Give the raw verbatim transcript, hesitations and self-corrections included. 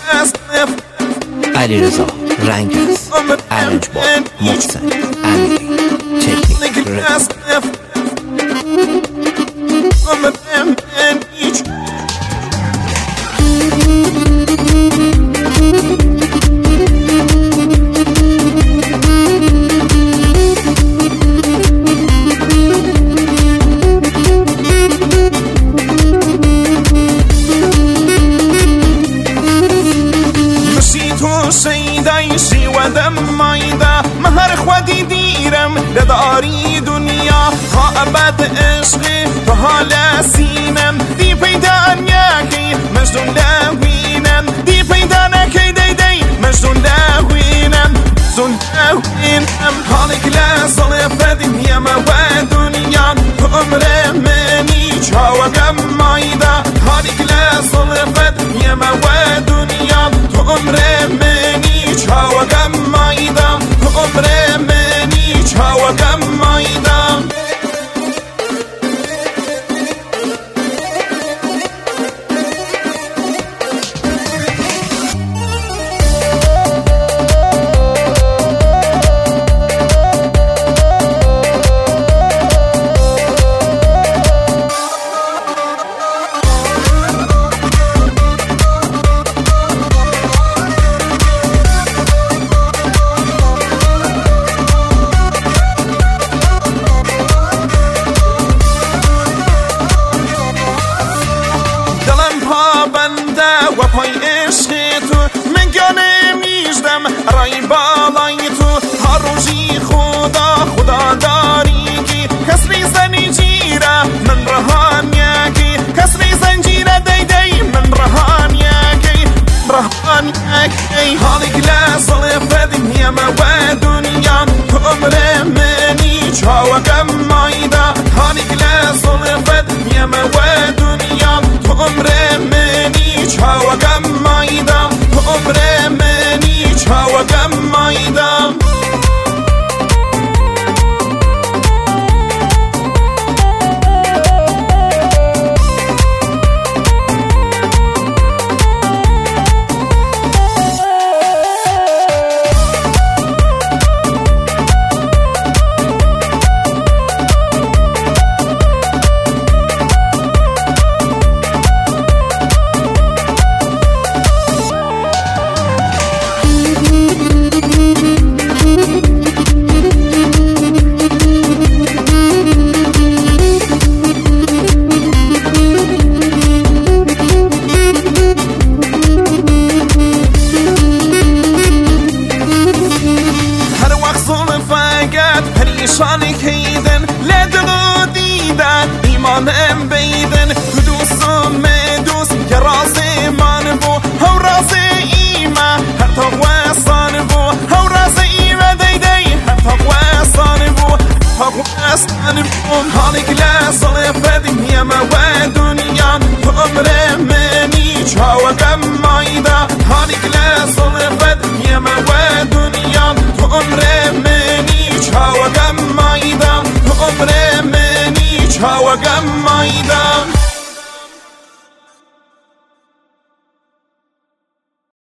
علیرضا رنگرز، ارنجبار محسن امیری، تکنیک رس. سیدایشی و دم مایده مهر خودی دیرم لداری دنیا تا ابد عشقی تو حال سینم دی پیدا نیاکی مجنون لوینم دی پیدا نکی دی دی مجنون لوینم مجنون لوینم حالک لازل فدیم یم و دنیا تو عمر منی چاوگم مایده حالک لازل فدیم یم و دنیا تو عمر منی چاوگم مایدم تو عمر منی چاوگم مایدم و پای عشق تو من گانه میشدم رای بالای تو هر روزی خدا خدا داری کی کسری زنجیره من رهانیاکی کسری زنجیره دی دی من رهانیاکی رهانیاکی حالک لازل فدیم یم و دنیا تو عمر منی چاوگم مایده حالک لازل فدیم یم و دنیا تو عمر منی چاوگم مایدم تو عمر منی چاوگم مایدم پریشان کیدن لدلو دیدن ایمانم بیدن دوستم دوست که راز من بو هو راز ایما هر تا واسان بو هو راز ایما دی دی هر تا واسان بو هر واسان بو حالک لازل فدیم یم و دنیا تو عمر منی چاوگم مایده حالک لازل فدیم یم و دنیا تو عمر منی چاوگم مایدم تو عمر منی چاوگم مایدم